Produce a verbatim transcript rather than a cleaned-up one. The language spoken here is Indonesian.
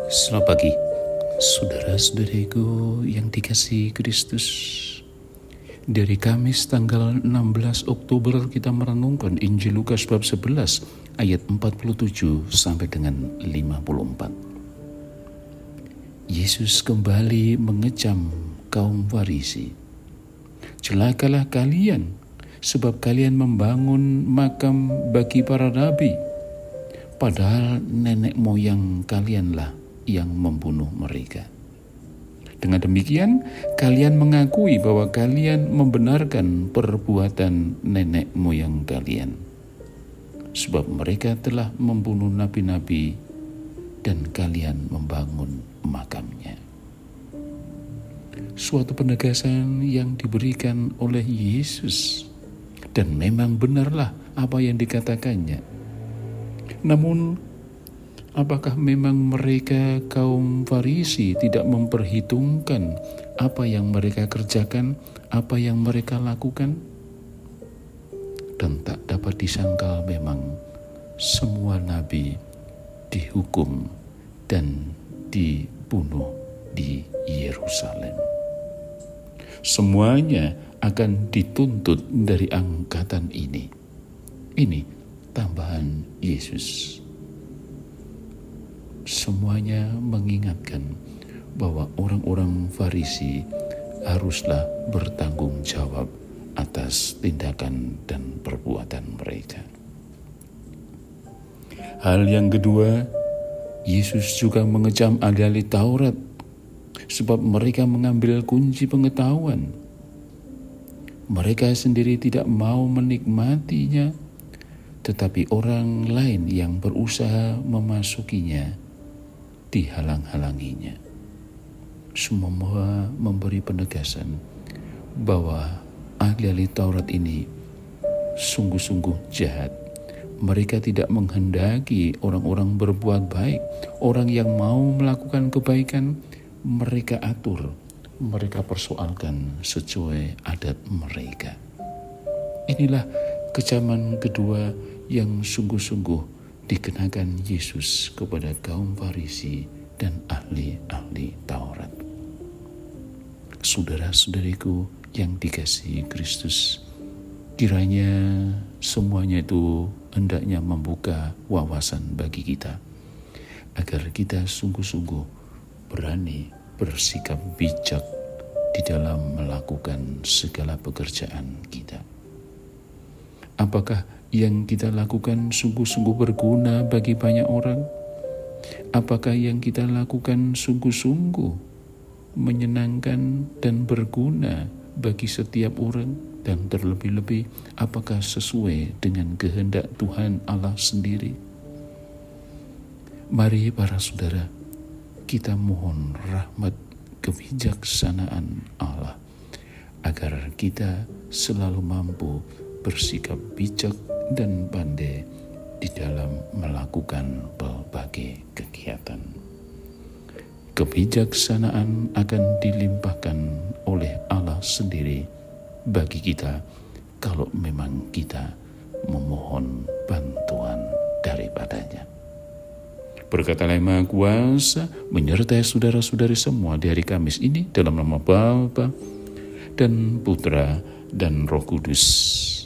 Selamat pagi, saudara-saudariku yang dikasihi Kristus. Dari Kamis tanggal enam belas Oktober kita merenungkan Injil Lukas bab sebelas ayat empat puluh tujuh sampai dengan lima puluh empat. Yesus kembali mengecam kaum Farisi. Celakalah kalian, sebab kalian membangun makam bagi para nabi, padahal nenek moyang kalianlah yang membunuh mereka. Dengan demikian, kalian mengakui bahwa kalian membenarkan perbuatan nenek moyang kalian, sebab mereka telah membunuh nabi-nabi dan kalian membangun makamnya. Suatu penegasan yang diberikan oleh Yesus, dan memang benarlah apa yang dikatakannya. Namun, apakah memang mereka kaum Farisi tidak memperhitungkan apa yang mereka kerjakan, apa yang mereka lakukan? Dan tak dapat disangkal memang semua nabi dihukum dan dibunuh di Yerusalem. Semuanya akan dituntut dari angkatan ini. Ini tambahan Yesus. Semuanya mengingatkan bahwa orang-orang Farisi haruslah bertanggung jawab atas tindakan dan perbuatan mereka. Hal yang kedua, Yesus juga mengecam ahli-ahli Taurat, sebab mereka mengambil kunci pengetahuan. Mereka sendiri tidak mau menikmatinya, tetapi orang lain yang berusaha memasukinya dihalang-halanginya. Semua memberi penegasan bahwa ahli-ahli Taurat ini sungguh-sungguh jahat. Mereka tidak menghendaki orang-orang berbuat baik. Orang yang mau melakukan kebaikan, mereka atur, mereka persoalkan sesuai adat mereka. Inilah kecaman kedua yang sungguh-sungguh dikenakan Yesus kepada kaum Farisi dan ahli-ahli Taurat. Saudara-saudariku yang dikasihi Kristus, kiranya semuanya itu hendaknya membuka wawasan bagi kita, agar kita sungguh-sungguh berani bersikap bijak di dalam melakukan segala pekerjaan kita. Apakah yang kita lakukan sungguh-sungguh berguna bagi banyak orang? Apakah yang kita lakukan sungguh-sungguh menyenangkan dan berguna bagi setiap orang? Dan terlebih-lebih, apakah sesuai dengan kehendak Tuhan Allah sendiri? Mari para saudara, kita mohon rahmat kebijaksanaan Allah, agar kita selalu mampu bersikap bijak dan pandai di dalam melakukan berbagai kegiatan. Kebijaksanaan akan dilimpahkan oleh Allah sendiri bagi kita kalau memang kita memohon bantuan daripadanya. Berkatalah Yang Maha Kuasa menyertai saudara-saudari semua di hari Kamis ini dalam nama Bapa dan Putra dan Roh Kudus.